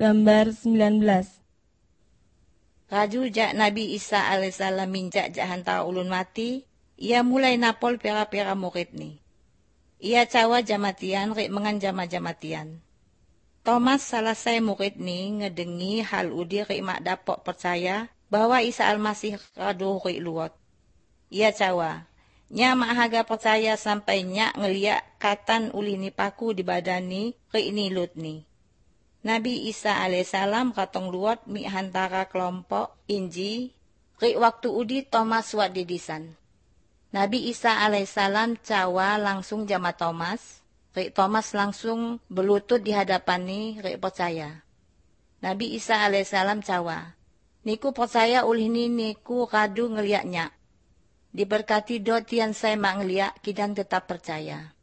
Gambar 19. Raju jak Nabi Isa alaihissalam minjak jak hantara ulun mati, ia mulai napol pera-pera murid ni. Ia cawa jamatian rik mengan jamatian. Thomas salah saya murid ni ngedengi hal udi rik mak dapok percaya bahwa Isa Almasih radu rik luot. Ia cawa, nya mak haga percaya sampai nyak ngeliak katan uli ni paku di badan ni rik ni lut ni. Nabi Isa alaihissalam katong luot mi hantara kelompok inji, rik waktu udi Thomas wak didisan. Nabi Isa alaihissalam cawa langsung jama Thomas, rik Thomas langsung berlutut di hadapan ni rik percaya. Nabi Isa alaihissalam cawa, niku percaya ulih ni niku radu ngeliak nyak. Diberkati do tian saya mak ngeliak kidan tetap percaya.